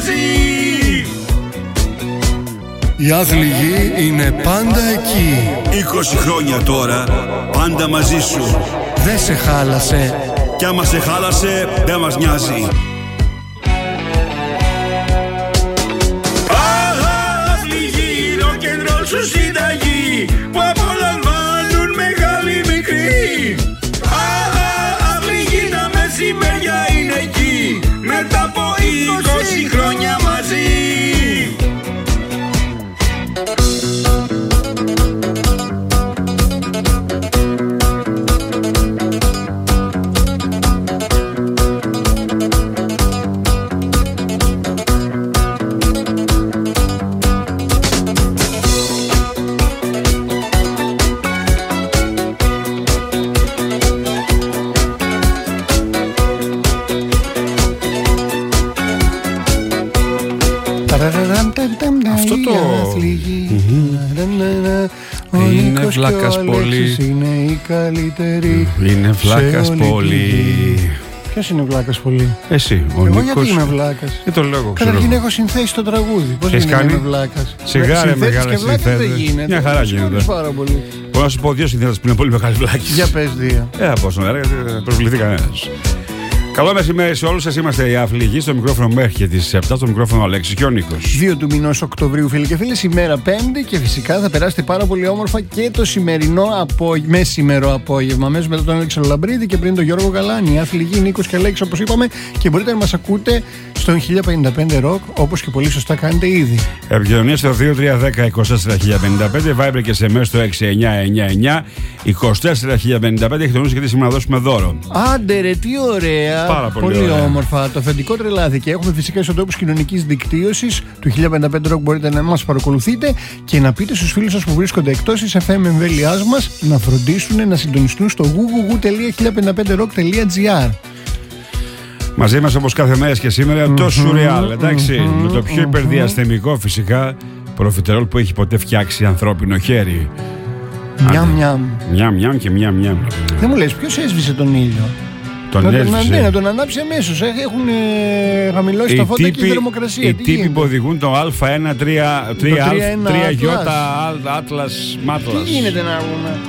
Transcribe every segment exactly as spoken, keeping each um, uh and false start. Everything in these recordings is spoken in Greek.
μαζί. Η άθληγη είναι πάντα εκεί. είκοσι χρόνια τώρα, πάντα μαζί σου. Δεν σε χάλασε. Κι άμα σε χάλασε, δεν μας νοιάζει. Άθληγη, rock and roll σου συνταγή, που απολαμβάνουν μεγάλοι μικροί. Άθληγη, τα μεσημέρια είναι εκεί, μετά από είκοσι χρόνια μαζί. Αυτό το είναι βλάκας πολύ. Είναι η καλύτερη. Είναι βλάκας πολύ. Ποιος είναι βλάκας πολύ? Εσύ, ο Εγώ Νίκος. γιατί είμαι βλάκας? Δεν το λέω. Καταρχήν έχω συνθέσει το τραγούδι. Πώς δεν είμαι βλάκας? Σιγά ρε μεγάλα συνθέτε. Μια χαρά γίνεται. Πάρα πολύ. Μπορώ να σου πω δύο συνθέτες που είναι πολύ μεγάλοι βλάκες. Για πες δύο. Ε, από όσο να προσβληθεί κανένας. Καλό μεσημέρι σε όλους σας. Είμαστε οι Άθληγοι. Στο μικρόφωνο μέχρι και τις επτά. Στο μικρόφωνο ο Αλέξης και ο Νίκος. δύο του μηνός Οκτωβρίου, φίλοι και φίλες, ημέρα πέμπτη, και φυσικά θα περάσετε πάρα πολύ όμορφα και το σημερινό απόγευμα, μεσημερό απόγευμα. Αμέσως μετά τον Αλέξη Λαμπρίδη και πριν τον Γιώργο Γαλάνη. Οι Άθληγοι, Νίκος και Αλέξης, όπως είπαμε, και μπορείτε να μας ακούτε στον χίλια πενήντα πέντε Rock, όπως και πολύ σωστά κάνετε ήδη. Επικοινωνία στο δύο τρία ένα μηδέν είκοσι τέσσερα χίλια πενήντα πέντε, Viber και ες εμ ες στο έξι εννιά εννιά εννιά είκοσι τέσσερα χίλια πενήντα πέντε. Έχετε γνωρίσει γιατί σήμερα να δώσουμε δώρο. Άντε ρε, τι ωραία! Πάρα πολύ, πολύ ωραία. όμορφα. Το αφεντικό τρελάθηκε. Έχουμε φυσικά ισοτόπους κοινωνικής δικτύωσης του χίλια πενήντα πέντε Rock. Μπορείτε να μας παρακολουθείτε και να πείτε στους φίλους σας που βρίσκονται εκτός της εφ εμ εμβέλειάς μας να φροντίσουν να συντονιστούν στο www τελεία χίλια πενήντα πέντε rock τελεία gr. Μαζί μας όπως κάθε μέρα και σήμερα mm-hmm, το Surreal, εντάξει, mm-hmm, με το πιο mm-hmm. υπερδιαστημικό φυσικά προφιτερόλ που έχει ποτέ φτιάξει ανθρώπινο χέρι. Μιαμ μιαμ. Μιαμ μιαμ και μιαμ μιαμ. Δεν μου λες ποιος έσβησε τον ήλιο? Τον να, έσβησε. Ναι, να τον ανάψει αμέσως. Έχουν ε, χαμηλώσει τα φώτα και η θερμοκρασία. Οι τύποι που οδηγούν το Α ένα τρία Ι Atlas Matlas. Τι γίνεται να πούμε?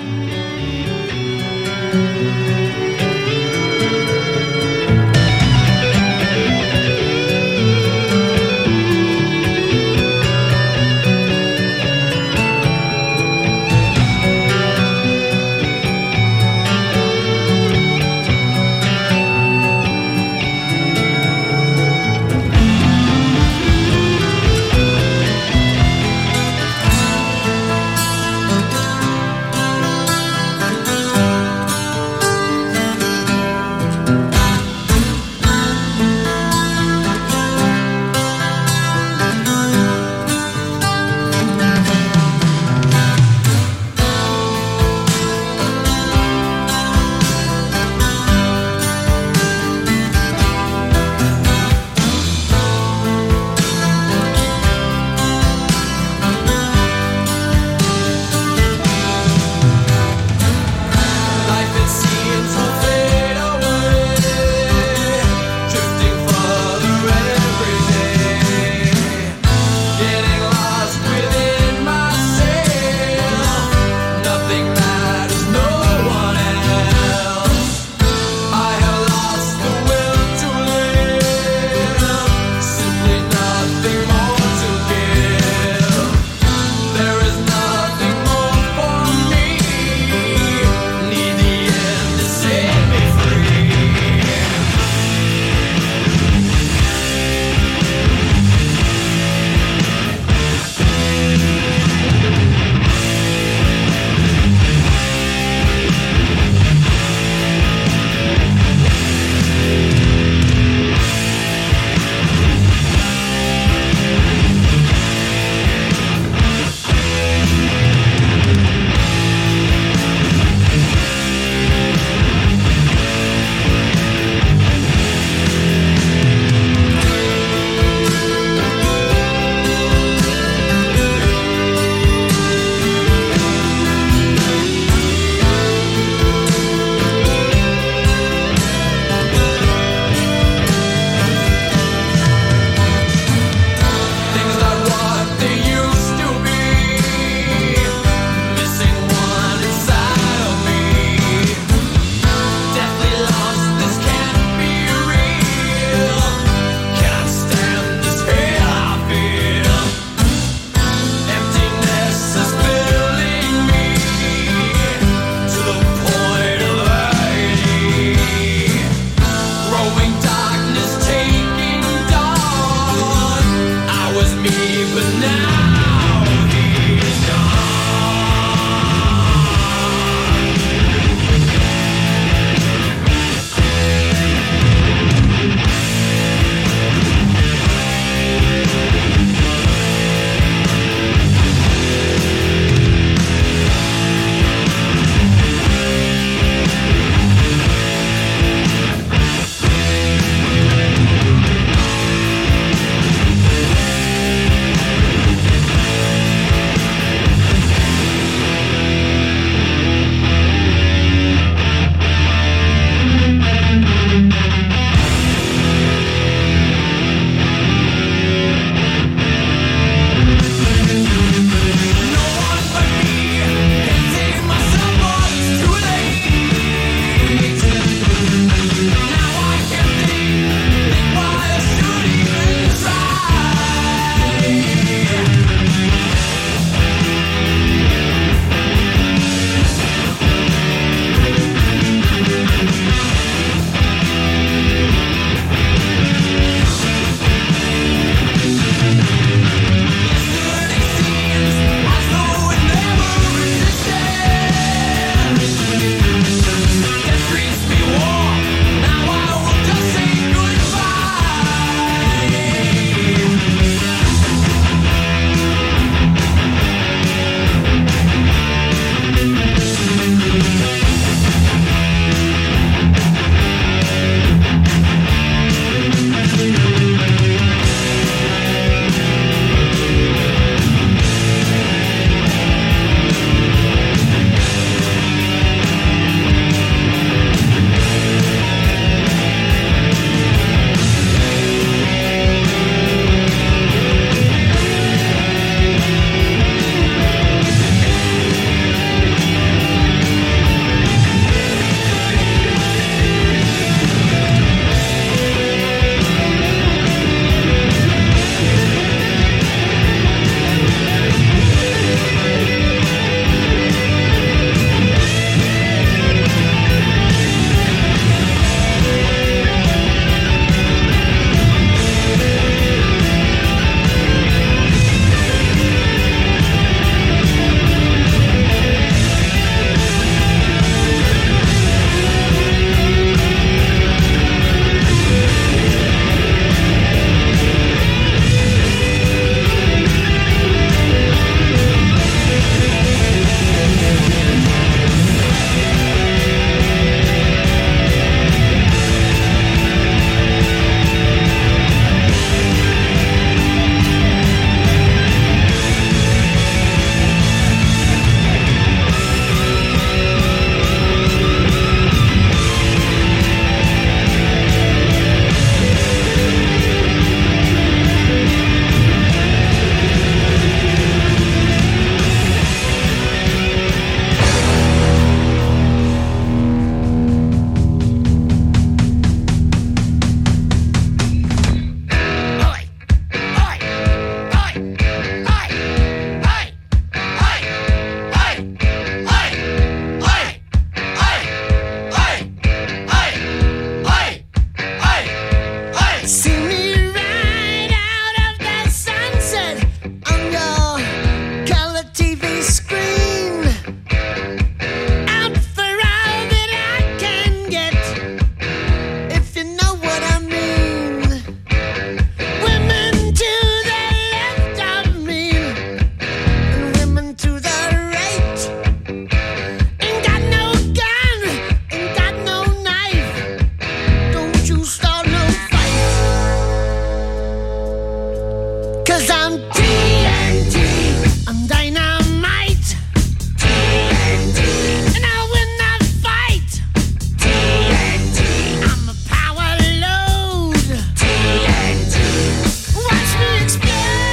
I'm T N T, I'm dynamite. T N T, and I'll win that fight. T N T, I'm a power load. T N T, watch me explode.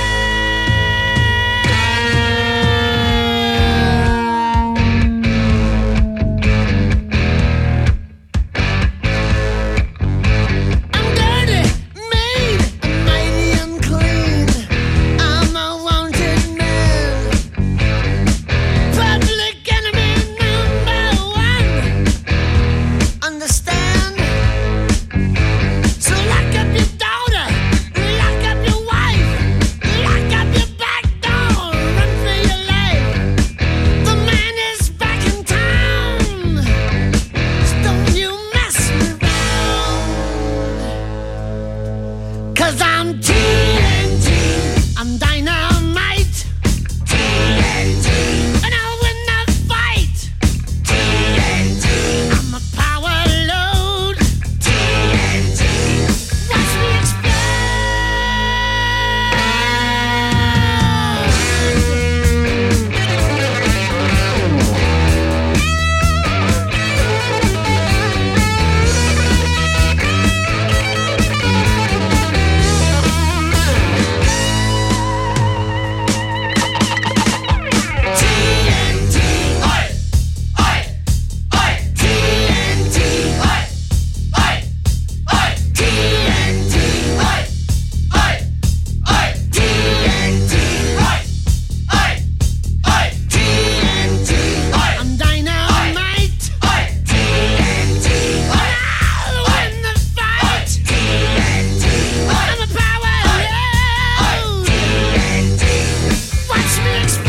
I'm dirty, mean, and mighty unclean. I'm a wanted man, public enemy number one. Understand? So lock up your daughter, lock up your wife, lock up your back door, run for your life. The man is back in town, so don't you mess me around. 'Cause I'm T N T, I'm dynamite. T N T, and I'll win the fight. T N T, I'm a power load. T N T, watch me explode. T N T, oi, oi, oi. T N T, oi, oi, oi. T N T, oi, oi, oi. T N T, oi, oi, oi. T N T, I'm dynamite. T N T, I'll win the fight. T N T, I'm a power load. T N T, watch me explode.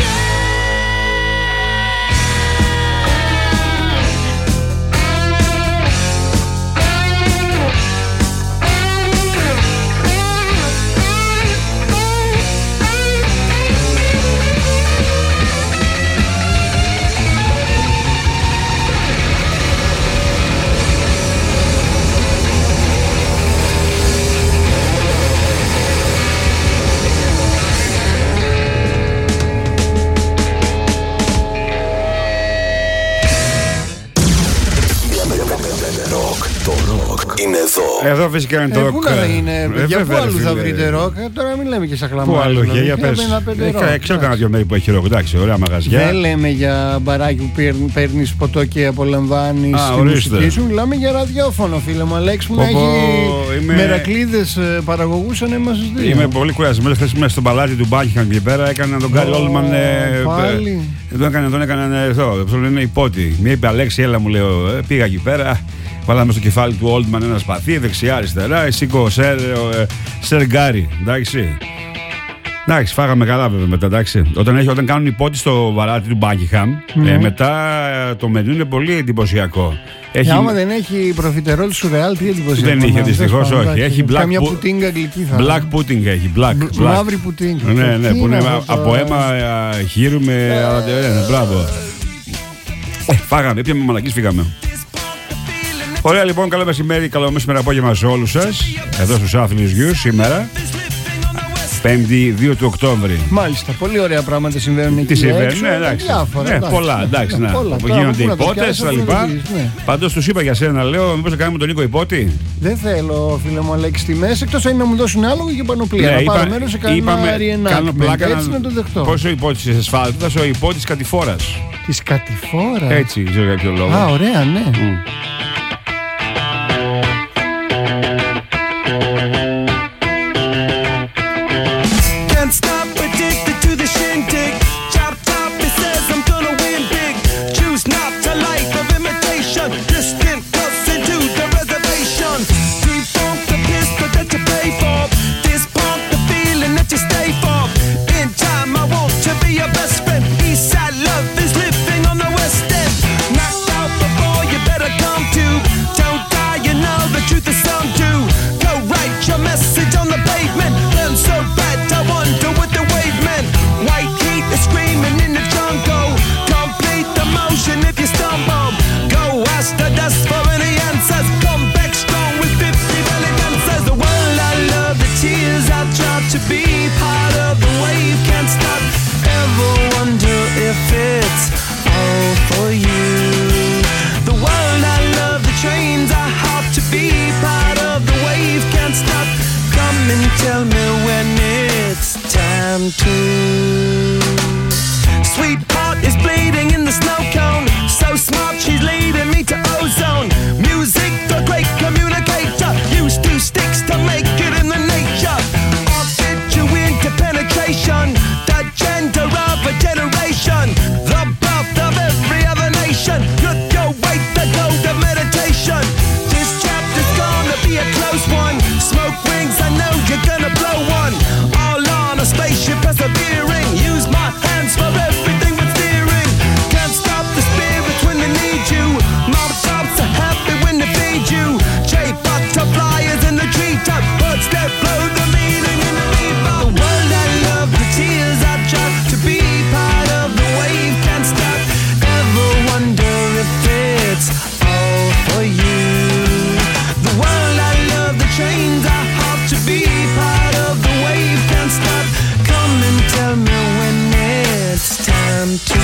Το ροκ είναι εδώ. Εδώ φυσικά είναι το Ε, ροκ. πού να είναι, Ε, για πού βέβαια, άλλου φίλε. θα βρείτε ροκ, ε, τώρα μην λέμε και σαν Πού χλαμάρες. άλλο, δηλαδή. για, για Για πες. ένα πέντε Ε, ροκ, κα- Ξέρω εντάξει. κανένα δυο μέρη που έχει ροκ, εντάξει, ωραία μαγαζιά. Δεν λέμε για μπαράκι που παίρνει παίρνεις ποτό και απολαμβάνει Α, τη ορίστε. μουσική σου. Μιλάμε για ραδιόφωνο, φίλε μου. Αλέξη μου να Πω, πω, έχει είμαι- μερακλείδες παραγωγούς σαν εμάς τους δύο. Είμαι πολύ κουρασμένο. Χθε μέσα στο παλάτι του Buckingham εκεί πέρα έκανα τον Γκάρι Ω, Όλμαν. πάλι. Εδώ έκανε, τον έκαναν εδώ. Τον λένε υπότι. Μία είπε Αλέξη, έλα μου λέω. ε, Πήγα εκεί πέρα. Βάλαμε στο κεφάλι του Όλτμαν ένα σπαθί, δεξιά-αριστερά. Εσύ ο Σερ, ο, ε, Σερ Γκάρι. Εντάξει. Εντάξει, φάγαμε καλά βέβαια μετά. Εντάξει. Όταν, έχει, όταν κάνουν υπότι στο βαράτι του Buckingham, ε, μετά ε, το μενού είναι πολύ εντυπωσιακό. Έχει, Και άμα δεν έχει προφιτερόλ σουρεάλ, τι εντυπωσιακό. Δεν είχε, να- δυστυχώς τέλος πάντων, όχι. εντάξει. Έχει black Καμιά pu- πουτίνγκα αγγλική θα Black pudding έχει. Black, Μπ- black. Μαύρη πουτίνγκα. Ναι, ναι, Τι που είναι αυτό α- από τώρα. αίμα α, χείρου με. α, ναι, μπράβο. Ε, Φάγαμε, πιάμε μαλακής, φύγαμε. Ωραία λοιπόν, καλό μεσημέρι, καλό μεσημέρι απόγευμα σε όλους σας. Εδώ στους Άθλιους Γιους σήμερα. Πέμπτη δύο του Οκτώβρη. Μάλιστα, πολύ ωραία πράγματα συμβαίνουν εκεί. Τι συμβαίνει, έξω, ναι, εντάξει. Διάφορα, Ναι, εντάξει. πολλά, εντάξει. Να, Πολλά. που Τώρα, γίνονται πού να τα υπότες πιάσεις, τα αφού λοιπά. δεν δεις, ναι. Πάντως τους είπα για σένα, λέω, μήπως να κάνουμε τον Νίκο υπότη. Δεν θέλω, φίλε μου, Αλέξη, τιμές, εκτός αν είναι να μου δώσουν άλογο και πανοπλία. να πάρω μέρος σε κανένα κάνω reenactment. πλάκα Έτσι να το δεχτώ. Πόσο υπότης της ασφάλτας, ο υπότης κατηφόρας. Της κατηφόρας. Έτσι, ξέρω για ποιο λόγο. Α, ωραία, ναι. Μμ. Can't stop, addicted to the shindig. Chop top, it says I'm gonna win big. Choose not a life of imitation. Distant close into the reservation. Defunct the pistol that you pay for. This pump the feeling that you stay for. In time, I want to be your best friend. Eastside love is living on the west end. Knocked out before you better come to. Don't die, you know the truth is some do. Go write your message on the pavement. Burn so bad, I wonder what the time to. Sweetheart is bleeding in the snow cone. So smart, she's leading me to ozone. Music, the great communicator. Used two sticks to make it in the nature. I'll fit you into penetration. The gender of a generation. The birth of every other nation. Look your way to go to meditation. This chapter's gonna be a close one. Smoke rings, I know you're gonna blow one. All on a spaceship persevering. Use my hands for everything but steering. Can't stop the spirits when they need you. Mob tops are happy when they feed you. Jay butterflies in the treetop. Birds that blow the meaning in the meatball. The world I love, the tears I drop. To be part of the wave can't stop. Ever wonder if it's all for you? The world I love, the trains I hop. To be part of the wave can't stop. Come and tell me when it's time to.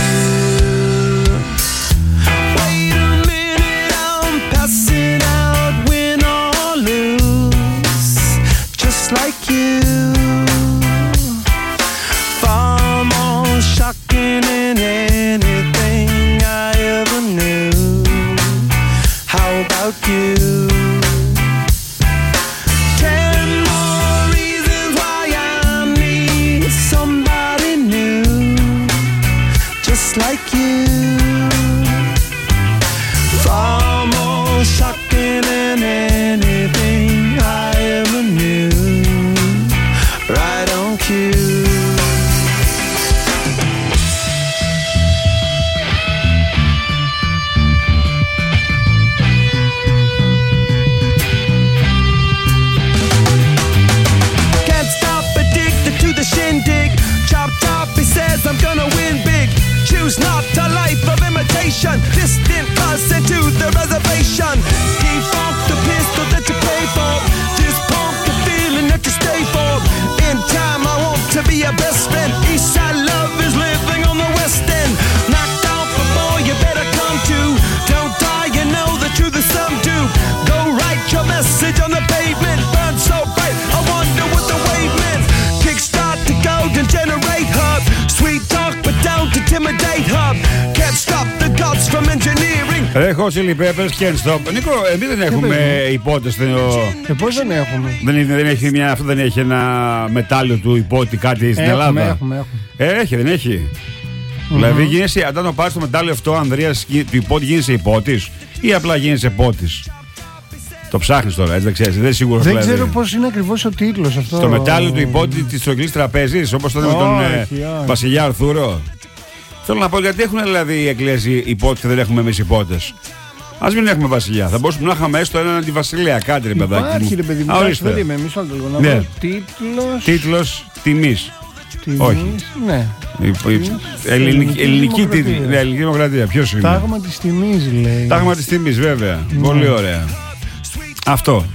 Wait a minute, I'm passing out, win or lose, just like you. Far more shocking than anything I ever knew. How about you? Ten more reasons why I need somebody new, just like you. Far more shocking than anything I ever knew. Right on cue. Can't stop, addicted to the shindig. Chop top, he says I'm gonna win big. Choose not a life of imitation. Distant us into the reservation. Defunct the pistol that you pay for. Dispump the feeling that you stay for. In time I want to be your best friend. Eastside love is living on the west end. Knocked out before you better come to. Don't die, you know the truth is some do. Go write your message on the pavement. Burn so bright, I wonder what the wave meant. Kickstart the golden generate hub. Sweet talk but don't intimidate hub. Can't stop the gods from engineering. Έχω Chili Peppers, Can't Stop. Νίκο, εμείς δεν έχουμε υπότες στο. Ε, πώς δεν έχουμε. Δεν, δεν έχει μια, αυτό δεν έχει ένα μετάλλιο του υπότη κάτι στην Έχουμε, Ελλάδα. έχουμε, έχουμε. Ε, έχει, δεν έχει. Mm-hmm. Δηλαδή γίνεσαι, όταν το πάρεις το μετάλλιο αυτό, Ανδρέας, του υπότη, γίνεσαι υπότης ή απλά γίνεσαι πότης. Το ψάχνεις τώρα, έτσι δεν ξέρεις, δεν σίγουρο. Δεν δηλαδή. ξέρω πώς είναι ακριβώς ο τίτλος αυτό. Στο μετάλλιο του υπότη της τρογγυλής τραπέζης, όπως το λέμε τον ε, Βασιλιά Αρθούρο. Θέλω να πω γιατί έχουν δηλαδή οι εκκλησίες υπότες και δεν έχουμε εμείς υπότες. Ας μην έχουμε βασιλιά. Θα μπορούσαμε να είχαμε έστω έναν αντιβασιλέα, κάτι ρε παιδάκι. Υπάρχει ρε παιδί μου. Ορίστε. Δεν είμαι, μισό λεπτό λίγο. Ναι. Τίτλος. Τίτλος τιμής. Τιμής, Όχι. Ναι. Η- η- Ελληνική, ελληνική τίτλη. Ναι, ελληνική δημοκρατία. Ποιος είναι? Τάγμα της τιμής λέει. Τάγμα της τιμής, βέβαια. Πολύ ωραία. Αυτό.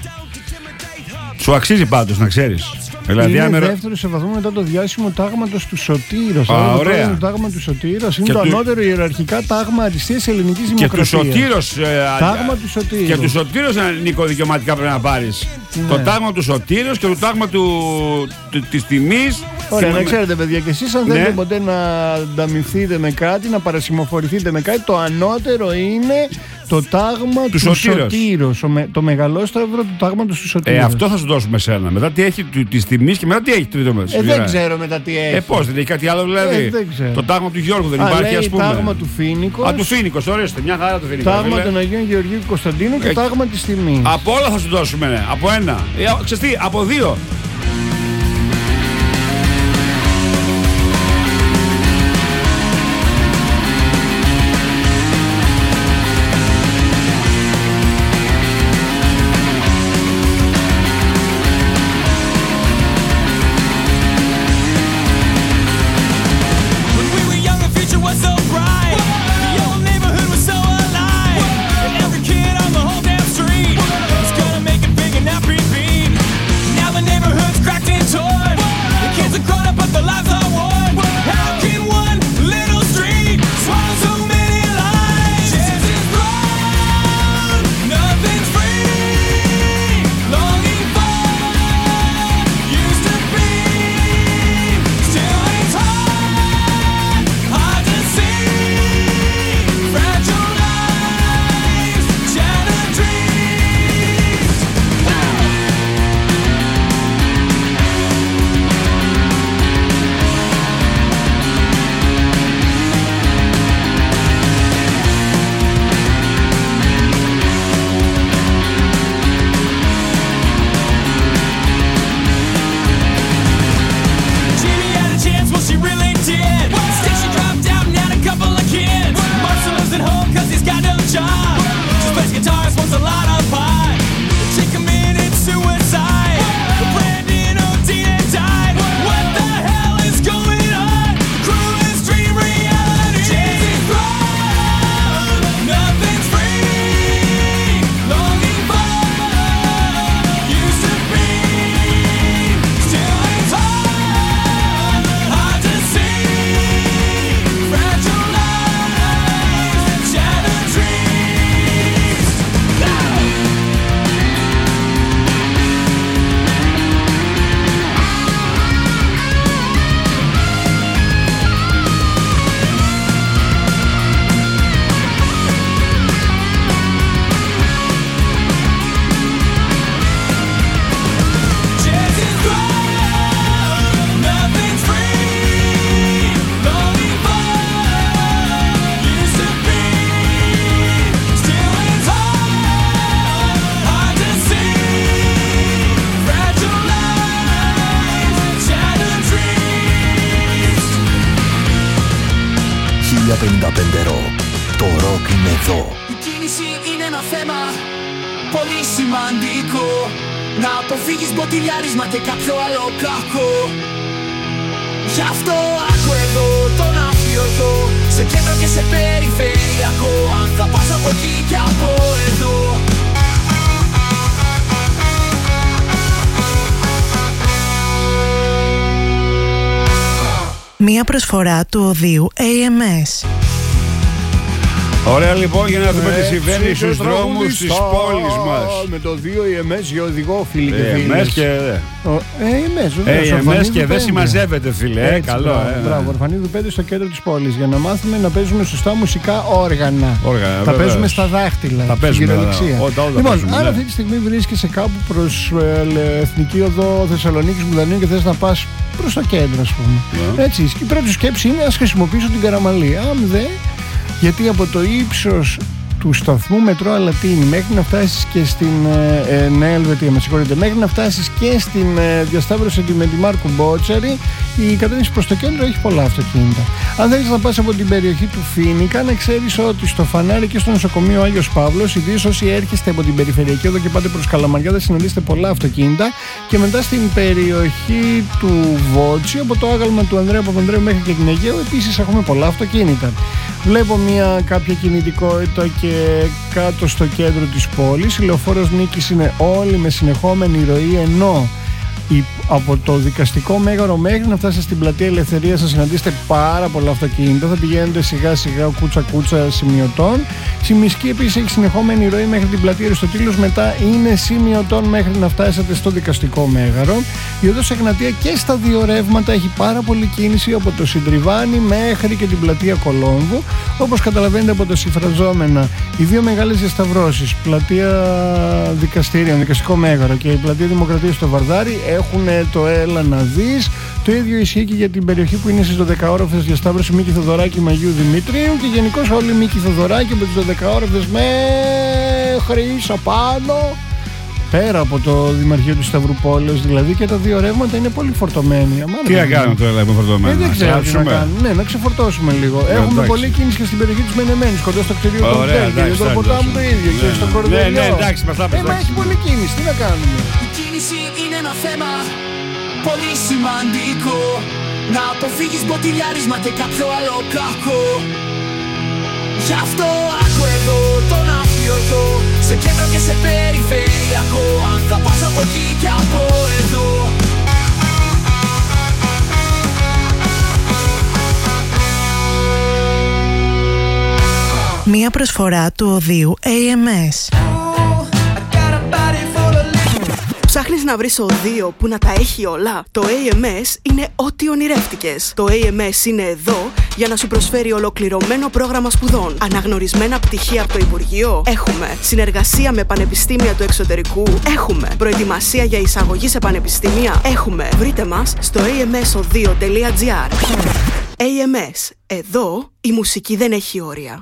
Σου αξίζει πάντως να ξέρεις. Δηλαδή, Είναι άμερο- δεύτερο σε βαθμό μετά το διάσημο τάγματος του Σωτήρος. Α, Αλλά το ωραία. πρώτο τάγμα του Σωτήρος είναι Και το του- ανώτερο ιεραρχικά τάγμα αριστείας ελληνικής Και του δημοκρατίας. Σωτήρος. ε, Τάγμα α, του Σωτήρος. Και του Σωτήρος, ε, Νίκο, δικαιωματικά πρέπει να πάρεις. Ναι. Το τάγμα του Σωτήρος και το τάγμα του, του, της τιμής. Ωραία, Και- να ξέρετε, παιδιά, και εσείς αν Ναι. θέλετε ποτέ να ανταμυφθείτε με κάτι, να παρασημοφορηθείτε με κάτι, το ανώτερο είναι το τάγμα του, Σωτήρος. Σωτήρος. Ο με- το μεγαλόσταυρο του τάγματος του Σωτήρος. Ε, αυτό θα σου δώσουμε σένα. Μετά τι έχει του- της τιμής και μετά τι έχει τρίτο μέσα. Ε, δεν ξέρω μετά τι έχει. Ε, πώς, δεν έχει κάτι άλλο δηλαδή. Ε, δεν ξέρω. Το τάγμα του Γιώργου δεν Α, υπάρχει, λέει ας πούμε. τάγμα του Φοίνικος, Α, του Φοίνικος, ορίστε, μια χαρά το Φοίνικος. τάγμα φίλε. των Αγίων Γεωργίου Κωνσταντίνου και Ε, τάγμα της τιμής. Από όλα θα σου δώσουμε, ναι. Από ένα. Ε, ξέρεις τι, από δύο. When we were young, the future was so bright. The old neighborhood was so alive. And every kid on the whole damn street was gonna make it big and not repeat. Now the neighborhood χίλια πενήντα πέντε Rock. Το ροκ είναι εδώ. Η κίνηση είναι ένα θέμα πολύ σημαντικό. Να αποφύγεις μποτιλιάρισμα και κάποιο άλλο κακό. Γι' αυτό άκου εδώ τον αφιωτό, σε κέντρο και σε περιφερειακό. Αν θα πας από εκεί και από εδώ. Μία προσφορά του οδείου έι εμ ες. Ωραία λοιπόν, για να δούμε τι συμβαίνει στους δρόμους της πόλης μας. Με το δύο έι εμ ες για οδηγό, φίλοι και έι εμ ες φίλες. και... έι εμ ες, βέβαια. έι εμ ες και δεν συμμαζεύεται, φίλε. Ε, Έτσι, καλό, μπράβο, ε. Μπράβο, Ορφανίδου πέντε στο κέντρο της πόλης. Για να μάθουμε να παίζουμε σωστά μουσικά όργανα. Όργανα, τα βεβαίως. παίζουμε στα δάχτυλα. Τα στην παίζουμε, κυριολεξία. όλα, όλα Λοιπόν, παίζουμε, αν ναι. αυτή τη στιγμή βρίσκεσαι κάπου προς ε, Εθνική Οδό Θεσσαλονίκης Μουδανίου και θες να πας προς το κέντρο, ας πούμε. Ναι. Έτσι, η πρώτη σκέψη είναι ας χρησιμοποιήσω την Καραμαλή. Αν δεν, γιατί από το ύψος του σταθμού μετρό Αλατίνη μέχρι να φτάσεις και στην ε, ε, Νέα Ελβετία, με συγχωρείτε, μέχρι να φτάσεις και στην ε, διασταύρωση με τη Μάρκου Μπότσαρη, η κατεύθυνση προς το κέντρο έχει πολλά αυτοκίνητα. Αν θέλεις να πας από την περιοχή του Φοίνικα, να ξέρεις ότι στο Φανάρι και στο νοσοκομείο Άγιος Παύλος, ιδίως όσοι έρχεστε από την περιφερειακή οδό και πάτε προς Καλαμαριά, θα συναντήσετε πολλά αυτοκίνητα. Και μετά στην περιοχή του Βότσι, από το άγαλμα του Ανδρέα Παπανδρέου μέχρι και την Αιγαίο, επίσης έχουμε πολλά αυτοκίνητα. Βλέπω μια κάποια κινητικότητα και κάτω στο κέντρο της πόλης. Η Λεωφόρος Νίκης είναι όλη με συνεχόμενη ροή, ενώ η, από το δικαστικό μέγαρο μέχρι να φτάσετε στην πλατεία Ελευθερίας θα συναντήσετε πάρα πολλά αυτοκίνητα. Θα πηγαίνετε σιγά σιγά κούτσα κούτσα σημειωτών. Τσιμισκή επίσης έχει συνεχόμενη ροή μέχρι την πλατεία Αριστοτήλους. Μετά είναι σημειωτών μέχρι να φτάσετε στο δικαστικό μέγαρο. Η οδός Εγνατία και στα δύο ρεύματα έχει πάρα πολλή κίνηση από το Συντριβάνι μέχρι και την πλατεία Κολόμβου. Όπως καταλαβαίνετε από τα συμφραζόμενα, οι δύο μεγάλες διασταυρώσεις, πλατεία δικαστήριων, δικαστικό μέγαρο και η πλατεία Δημοκρατίας στο Βαρδάρι, έχουν το έλα να δεις. Το ίδιο ισχύει και για την περιοχή που είναι στις δωδεκαόροφες διασταύρωση Μίκη Θοδωράκη Μαγιού Δημητρίου και γενικώς όλοι Μίκη Θοδωράκη από τις δωδεκαόροφες μέχρι απάνω. Πέρα από το Δημαρχείο του Σταυρουπόλεως δηλαδή, και τα δύο ρεύματα είναι πολύ φορτωμένοι. Αμάνα, Τι να κάνουμε τώρα, λέμε φορτωμένα. Ε, δεν ξέρω τι να Κλάψουμε. κάνουμε. Ναι, να ξεφορτώσουμε λίγο. Ε, Έχουμε εντάξει. πολλή κίνηση και στην περιοχή της Μενεμένης, κοντά στο κτηρίο του Ωραία, Κοντέλ και εντάξει, στο εντάξει, ποτάμι το εντάξει. ίδιο και Ναι, στο ναι. Κορδελιό. Ναι, ναι, εντάξει, μας τα πες, Ε, μα εντάξει. έχει πολλή κίνηση, τι να κάνουμε. Η κίνηση είναι ένα θέμα πολύ σημαντικό. Να αποφύγεις μποτιλιάρισμα και κάποιο άλλο κακό. Γι' αυτό άκου εδώ τον αφιωτό, σε κέντρο και σε περιφερειακό. Αν θα πας από εκεί και από εδώ. Μία προσφορά του οδείου έι εμ ες. Ψάχνεις να βρεις οδείο που να τα έχει όλα? Το έι εμ ες είναι ό,τι ονειρεύτηκες. Το έι εμ ες είναι εδώ για να σου προσφέρει ολοκληρωμένο πρόγραμμα σπουδών. Αναγνωρισμένα πτυχία από το Υπουργείο. Έχουμε συνεργασία με πανεπιστήμια του εξωτερικού. Έχουμε προετοιμασία για εισαγωγή σε πανεπιστήμια. Έχουμε. Βρείτε μας στο έι εμ ες οδείο τελεία τζι άρ. έι εμ ες. Εδώ η μουσική δεν έχει όρια.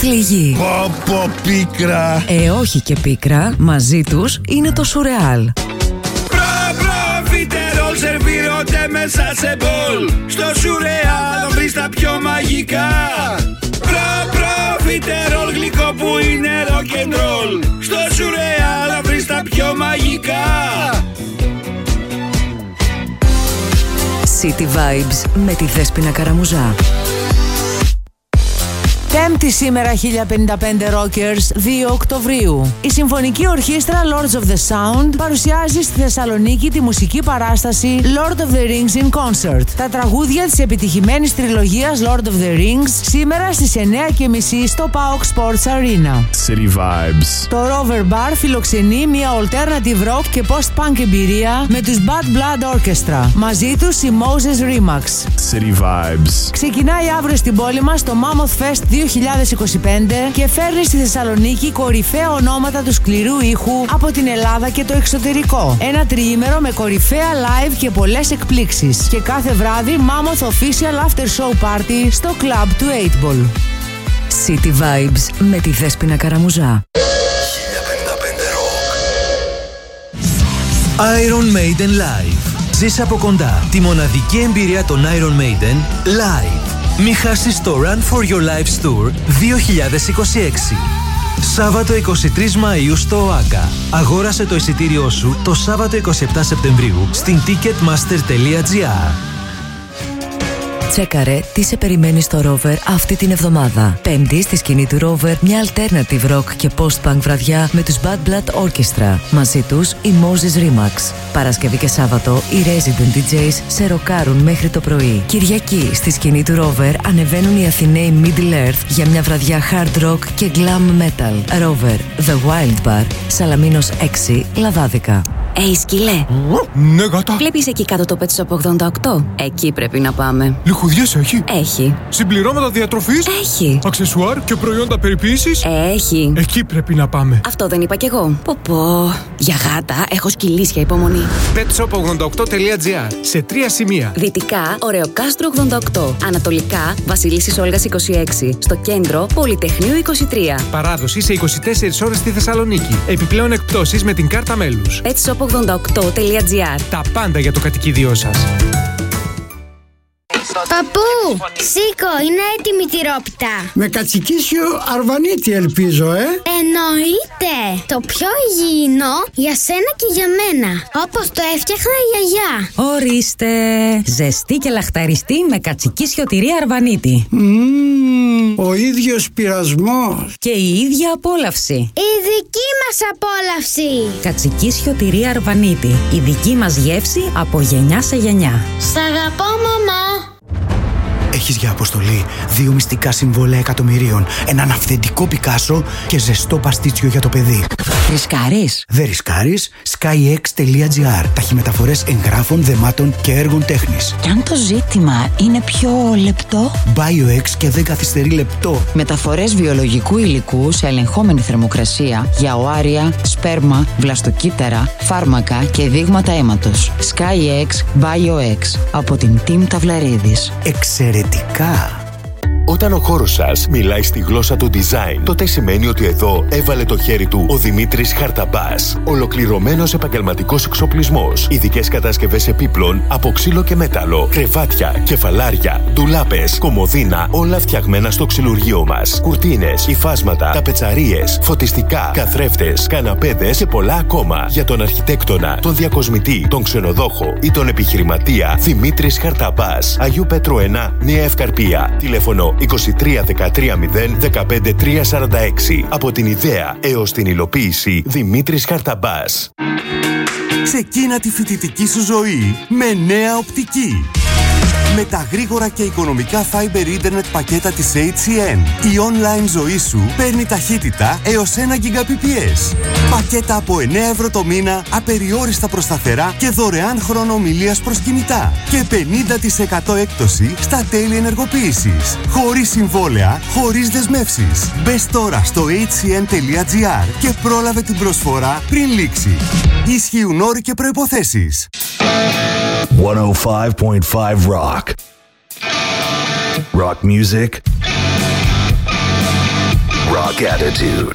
θλιγεί. Πω πω πίκρα. Ε, όχι και πίκρα, μαζί τους είναι το σουρεάλ. Προφιτερόλ σερβίρονται μέσα σε μπολ. Στο σουρεάλ βρεις τα πιο μαγικά. Προφιτερόλ γλυκό που είναι rock and roll. Στο σουρεάλ βρεις τα πιο μαγικά. City Vibes με τη Δέσποινα Καραμουζά. Πέμπτη σήμερα, χίλια πενήντα πέντε Rockers, δύο Οκτωβρίου. Η Συμφωνική Ορχήστρα Lords of the Sound παρουσιάζει στη Θεσσαλονίκη τη μουσική παράσταση Lord of the Rings in Concert. Τα τραγούδια της επιτυχημένης τριλογίας Lord of the Rings σήμερα στις εννιά και μισή στο πάοκ Sports Arena. City Vibes. Το Rover Bar φιλοξενεί μια alternative rock και post-punk εμπειρία με τους Bad Blood Orchestra. Μαζί τους η Moses Remax. City Vibes. Ξεκινάει αύριο στην πόλη μας το Mammoth Fest δύο χιλιάδες είκοσι πέντε και φέρνει στη Θεσσαλονίκη κορυφαία ονόματα του σκληρού ήχου από την Ελλάδα και το εξωτερικό. Ένα τριήμερο με κορυφαία live και πολλές εκπλήξεις. Και κάθε βράδυ Mammoth Official After Show Party στο club του eight ball. City Vibes με τη Δέσποινα Καραμουζά. χίλια πενήντα πέντε Rock. Iron Maiden Live. Ζήσε από κοντά τη μοναδική εμπειρία των Iron Maiden live. Μη χάσεις το Run for Your Life Tour δύο χιλιάδες είκοσι έξι. Σάββατο εικοστή τρίτη Μαΐου στο ΟΑΚΑ. Αγόρασε το εισιτήριό σου το Σάββατο εικοστή εβδόμη Σεπτεμβρίου στην ticketmaster τελεία gr. Τσέκαρε τι σε περιμένει στο Rover αυτή την εβδομάδα. Πέμπτη στη σκηνή του Rover μια alternative rock και post-punk βραδιά με τους Bad Blood Orchestra. Μαζί τους η Moses Remax. Παρασκευή και Σάββατο οι Resident ντι τζέις σε ροκάρουν μέχρι το πρωί. Κυριακή στη σκηνή του Rover ανεβαίνουν οι Αθηναίοι Middle Earth για μια βραδιά hard rock και glam metal. Rover, The Wild Bar, Σαλαμίνος έξι, Λαδάδικα. Ει σκυλέ. Ναι, γάτα. Βλέπεις εκεί κάτω το Pet Shop ογδόντα οκτώ? Εκεί πρέπει να πάμε. Λιχουδιές έχει. Έχει. Συμπληρώματα διατροφής. Έχει. Αξεσουάρ και προϊόντα περιποίησης. Έχει. Εκεί πρέπει να πάμε. Αυτό δεν είπα κι εγώ. Πω πω. Για γάτα έχω σκυλίσια υπομονή. πετ σοπ ογδόντα οκτώ τελεία gr. Σε τρία σημεία. Δυτικά, Ωρεοκάστρο ογδόντα οκτώ. Ανατολικά, Βασιλίσσης Όλγας είκοσι έξι. Στο κέντρο, Πολυτεχνείου είκοσι τρία. Παράδοση σε είκοσι τέσσερις ώρες στη Θεσσαλονίκη. Επιπλέον εκπτώσεις με την κάρτα μέλους. πετ σοπ ογδόντα οκτώ τελεία gr. Τα πάντα για το κατοικίδιό σας. Παππού, σήκω, είναι έτοιμη η τυρόπιτα. Με κατσικίσιο αρβανίτη ελπίζω, ε. Εννοείται. Το πιο υγιεινό για σένα και για μένα. Όπως το έφτιαχνα η γιαγιά. Ορίστε. Ζεστή και λαχταριστή με κατσικίσιο τυρί αρβανίτη. Mm, ο ίδιος πειρασμός. Και η ίδια απόλαυση. Η δική μας απόλαυση. Κατσικίσιο τυρί αρβανίτη. Η δική μας γεύση από γενιά σε γενιά. Σ' αγαπώ, μαμά. Έχεις για αποστολή δύο μυστικά συμβόλαια εκατομμυρίων, έναν αυθεντικό Πικάσο και ζεστό παστίτσιο για το παιδί. Ρισκάρεις? Δεν ρισκάρεις. skyx τελεία gr. Ταχυμεταφορές εγγράφων, δεμάτων και έργων τέχνης. Κι αν το ζήτημα είναι πιο λεπτό? BioX και δεν καθυστερεί λεπτό. Μεταφορές βιολογικού υλικού σε ελεγχόμενη θερμοκρασία για οάρια, σπέρμα, βλαστοκύτταρα, φάρμακα και δείγματα αίματος. skyx BioX από την Team Ταυλαρίδης. Εξαιρετικά! Όταν ο χώρος σας μιλάει στη γλώσσα του design, τότε σημαίνει ότι εδώ έβαλε το χέρι του ο Δημήτρης Χαρταμπάς. Ολοκληρωμένος επαγγελματικός εξοπλισμός, ειδικές κατασκευές επίπλων από ξύλο και μέταλλο, κρεβάτια, κεφαλάρια, ντουλάπες, κομοδίνα, όλα φτιαγμένα στο ξυλουργείο μας. Κουρτίνες, υφάσματα, ταπετσαρίες, φωτιστικά, καθρέφτες, καναπέδες και πολλά ακόμα. Για τον αρχιτέκτονα, τον διακοσμητή, τον ξενοδόχο ή τον επιχειρηματία, Δημήτρης Χαρταμπάς. Αγίου Πέτρου ένα, Νέα Ευκαρπία. Τηλέφωνο είκοσι τρία δεκατρία μηδέν δεκαπέντε τρία σαράντα έξι. Από την ιδέα έως την υλοποίηση, Δημήτρης Χαρταμπάς. Ξεκίνα τη φοιτητική σου ζωή με νέα οπτική. Με τα γρήγορα και οικονομικά Fiber Internet πακέτα της έιτς σι εν, η online ζωή σου παίρνει ταχύτητα έως ένα Gbps. Πακέτα από εννέα ευρώ το μήνα, απεριόριστα προς σταθερά και δωρεάν χρόνο ομιλίας προς κινητά. Και πενήντα τοις εκατό έκπτωση στα τέλη ενεργοποίησης. Χωρίς συμβόλαια, χωρίς δεσμεύσεις. Μπες τώρα στο έιτς σι εν τελεία gr και πρόλαβε την προσφορά πριν λήξει. Ισχύουν όροι και προϋποθέσεις. εκατόν πέντε κόμμα πέντε Rock. Rock music. rock attitude.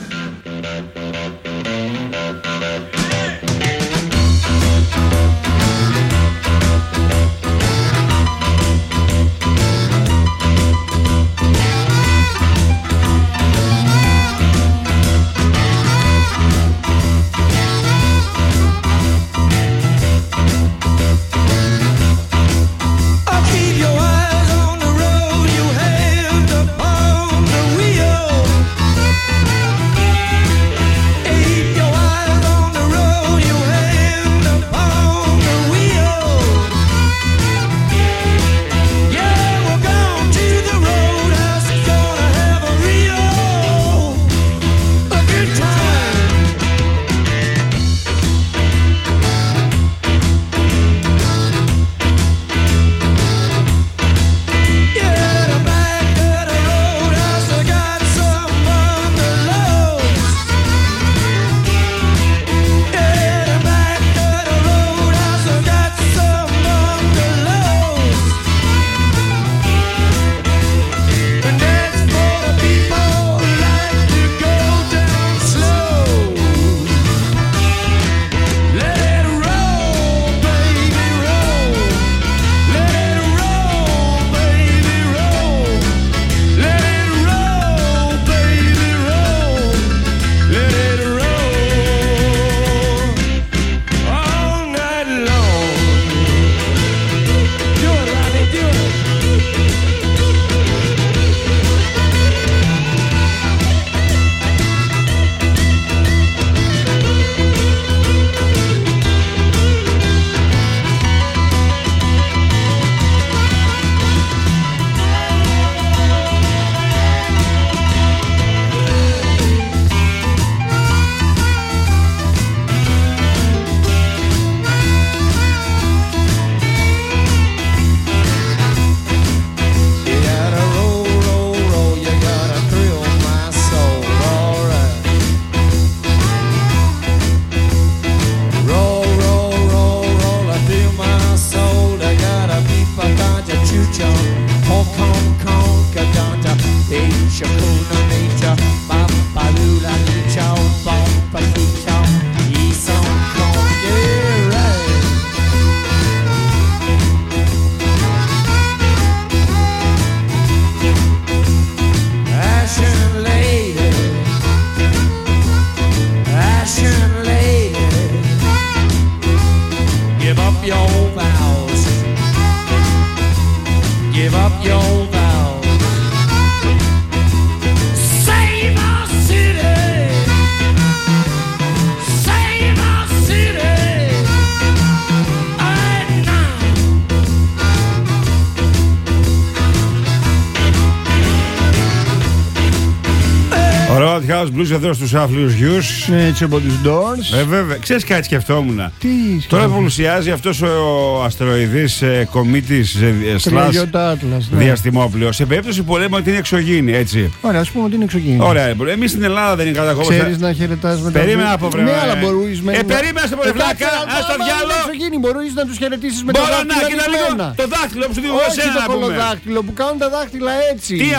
House Blues εδώ στους άφλιους γιους. Ναι, έτσι από τους Doors. Ε, βέβαια. Ξέρεις κάτι σκεφτόμουν. Τι Τώρα πλησιάζει αυτός ο αστεροειδής ε, κομίτης ε, σλάς ναι. διαστημόπλαιο. Σε περίπτωση πολέμου ότι είναι εξωγήινη, έτσι. Ωραία, ας πούμε ότι είναι εξωγήινη. Ωραία, εμείς στην Ελλάδα δεν είναι κατακόμματα. Ξέρεις να χαιρετάς με τα Περίμενα από βρε. Ναι, αλλά μπορείς με. Ε, περίμενα στο πολεμάκα, ας το διάλο. Εξωγήινη, μπορείς να τους χαιρετήσεις με το δάχτυλο. Το δάχτυλο που σου δίνω εσένα. Όχι το κολοδάχτυλο που κάνουν τα δάχτυλα έτσι. Τι,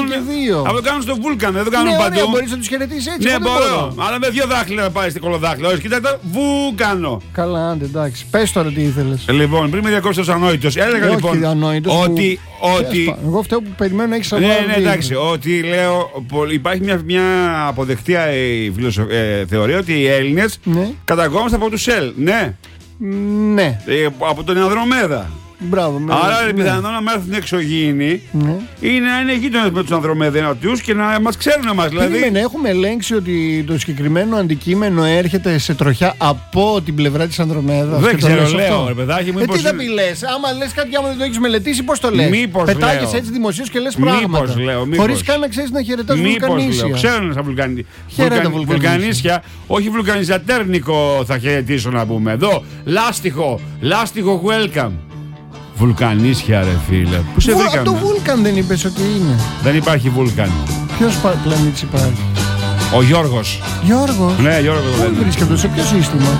αυτό κάνουν στο Βούλκαν, δεν το κάνουν παντού. Μπορείς να τους χαιρετήσεις έτσι. Ναι, μπορώ. Αλλά με δύο δάχτυλα να πάει στην κολοδάχτυλο. Όχι, κοιτάξτε, βούκανο. Καλά, άντε, εντάξει. Πες τώρα τι ήθελες. Λοιπόν, πριν με διακόψεις ανόητος, έλεγα λοιπόν ότι. ότι... Εγώ φταίω που περιμένω να έχεις ναι, ναι, εντάξει. Ότι λέω, υπάρχει μια, μια αποδεκτή ε, φιλοσοφ... ε, θεωρία ότι οι Έλληνες ναι. καταγόμαστε από τους Ελ. Ναι. Ναι. Ε, από τον Ανδρομέδα. Μπράβο, με άρα ναι. πιθανόν να μάθουν εξωγήινοι ναι. ή να είναι γείτονες με τους Ανδρομέδες και να μας ξέρουν εμάς. Δηλαδή... Περίμενε, έχουμε ελέγξει ότι το συγκεκριμένο αντικείμενο έρχεται σε τροχιά από την πλευρά της Ανδρομέδας. Δεν ξέρω, λέω ρε παιδάκι μου. Ε, τι θα πει λες, άμα λες κάτι άμα δεν το έχεις μελετήσει, πώς το λες. Μήπως πετάγεις έτσι δημοσίως και λες πράγματα. Μήπως λέω, μήπως. Χωρίς καν να ξέρεις να χαιρετάς βουλκανίσια. Ξέρουν σαν βουλκανί... βουλκαν... βουλκανίσια, όχι βουλκανιζατέρνικο θα χαιρετήσω να πούμε. Εδώ, λάστιχο, λάστιχο welcome. Βουλκανίσια ρε φίλε. Πού σε βρήκαμε. Το Βούλκαν δεν είπες ότι είναι. Δεν υπάρχει Βούλκαν. Ποιος πλανήτης υπάρχει. Ο Γιώργος. Γιώργος. Ναι, Γιώργος. Πού βρίσκεται, σε ποιο σύστημα.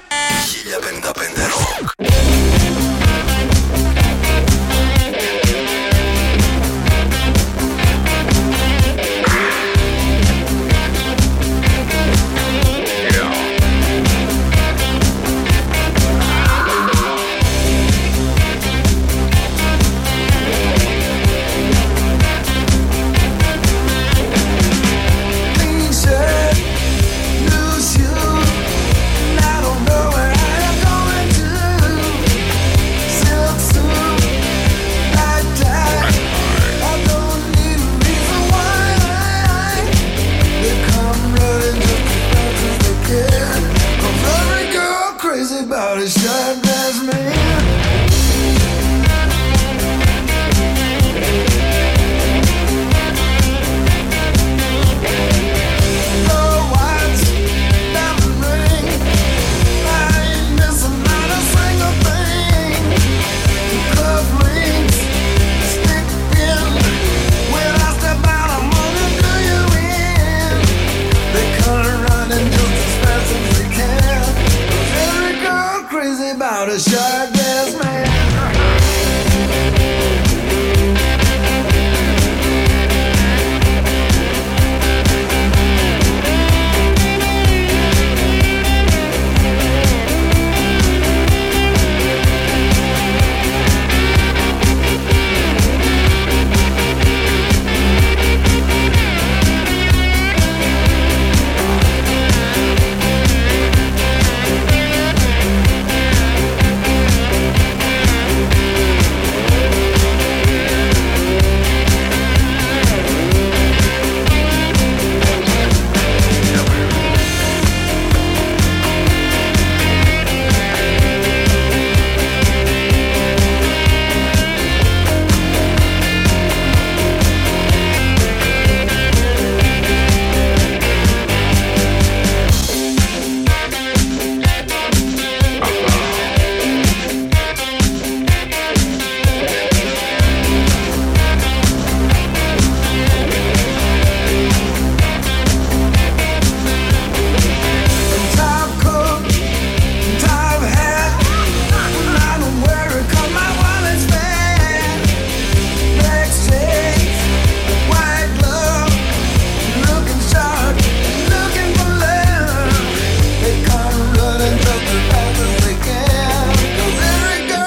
about a shirtless man. About a shot.